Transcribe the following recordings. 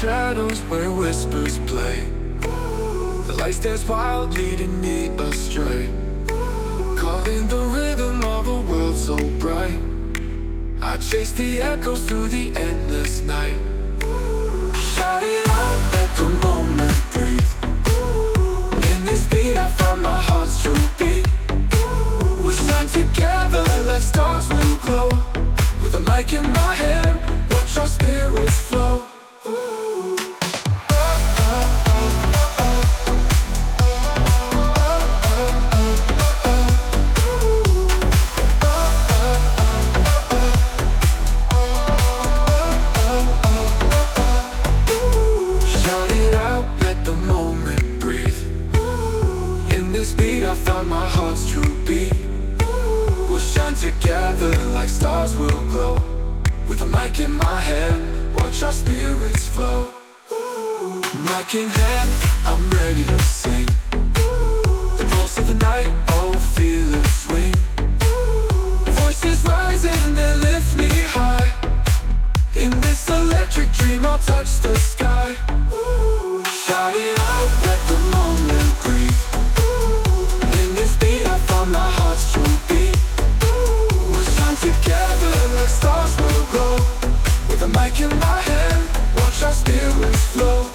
shadows where whispers play. The lights dance wild, leading me astray, caught in the rhythm of a world so bright. I chase the echoes through the endless night. Shout it out, let the moment breathe. In this beat I find my heart's true beat. We shine together like stars will glow. With a mic in my hand, watch our spirits flow. I found my heart's true beat. We'll shine together like stars will glow. With a mic in my hand, watch our spirits flow. Mic in hand, I'm ready to sing. The pulse of the night, oh feel it swing. Voices rising, they lift me high. In this electric dream, I'll touch the sky. Shout it out, let the moment breathe. My heart's true beat. We'll shine together like stars will glow. With a mic in my hand, watch our spirits flow.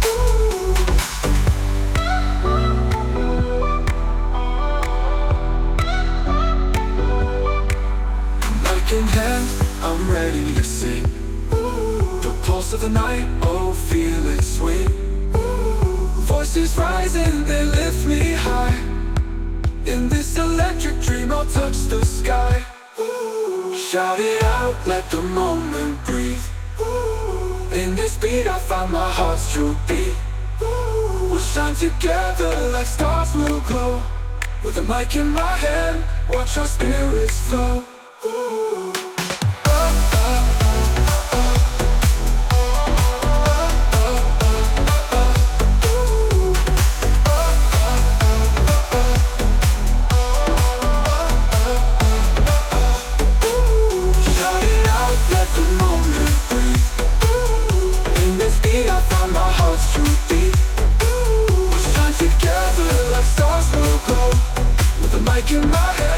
Mic in hand, I'm ready to sing. The pulse of the night, oh feel it swing. Voices rising, they lift me high. In this electric dream, I'll touch the sky. Shout it out, let the moment breathe. In this beat, I find my heart's true beat. We'll shine together like stars will glow. With a mic in my hand, watch our spirits flow. I find my heart's true beat. We'll shine together like stars will glow. With a mic in my hand.